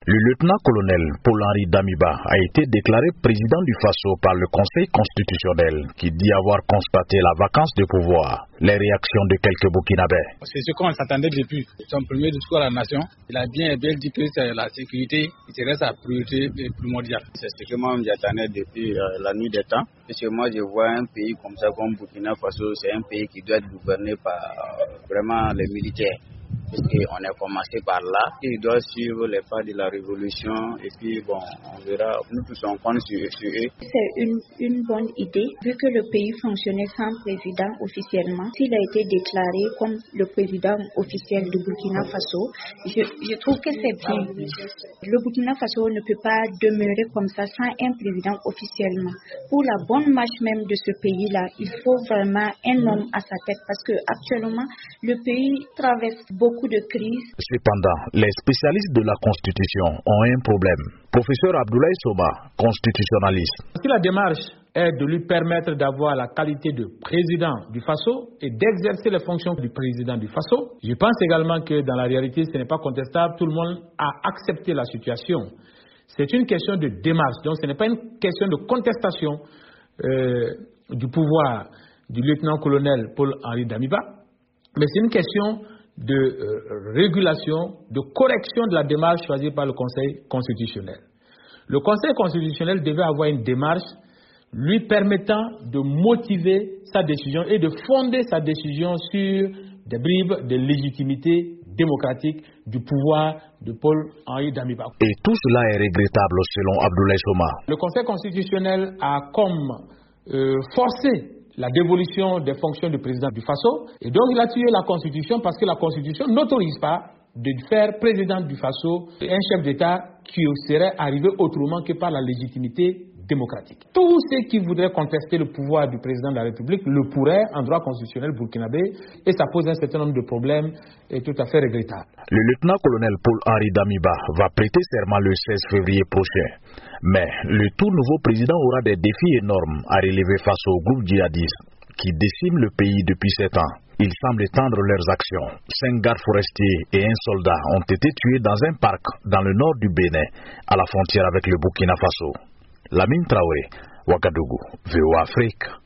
Le lieutenant-colonel Paul-Henri Damiba a été déclaré président du Faso par le Conseil constitutionnel qui dit avoir constaté la vacance de pouvoir. Les réactions de quelques Burkinabés. C'est ce qu'on s'attendait depuis son premier discours à la nation. Il a bien dit que la sécurité serait sa priorité primordiale. C'est ce que moi j'attendais depuis la nuit des temps. Parce que moi je vois un pays comme ça, comme Burkina Faso, c'est un pays qui doit être gouverné par vraiment les militaires. Parce qu'on a commencé par là, il doit suivre les pas de la révolution et puis bon, on verra, nous tous on compte sur eux. C'est une bonne idée, vu que le pays fonctionnait sans président officiellement. S'il a été déclaré comme le président officiel du Burkina Faso, je trouve que c'est bien. Le Burkina Faso ne peut pas demeurer comme ça sans un président officiellement. Pour la bonne marche même de ce pays-là, il faut vraiment un homme à sa tête parce que actuellement, le pays traverse beaucoup de crises. Cependant, les spécialistes de la Constitution ont un problème. Professeur Abdoulaye Soba, constitutionnaliste. Si la démarche est de lui permettre d'avoir la qualité de président du Faso et d'exercer les fonctions du président du Faso, je pense également que dans la réalité, ce n'est pas contestable. Tout le monde a accepté la situation. C'est une question de démarche. Donc, ce n'est pas une question de contestation du pouvoir du lieutenant-colonel Paul-Henri Damiba, mais c'est une question de régulation, de correction de la démarche choisie par le Conseil constitutionnel. Le Conseil constitutionnel devait avoir une démarche lui permettant de motiver sa décision et de fonder sa décision sur des bribes de légitimité démocratique du pouvoir de Paul-Henri Damiba. Et tout cela est regrettable selon Abdoulaye Soba. Le Conseil constitutionnel a comme forcé la dévolution des fonctions du président du Faso, et donc il a tué la Constitution parce que la Constitution n'autorise pas de faire président du Faso un chef d'État qui serait arrivé autrement que par la légitimité démocratique. Tous ceux qui voudraient contester le pouvoir du président de la République le pourraient en droit constitutionnel burkinabé, et ça pose un certain nombre de problèmes et tout à fait regrettables. Le lieutenant-colonel Paul-Henri Damiba va prêter serment le 16 février prochain. Mais le tout nouveau président aura des défis énormes à relever face au groupe djihadiste qui décime le pays depuis 7 ans. Ils semblent étendre leurs actions. 5 gardes forestiers et un soldat ont été tués dans un parc dans le nord du Bénin, à la frontière avec le Burkina Faso. Lamine Traoré, Ouagadougou, VOA Afrique.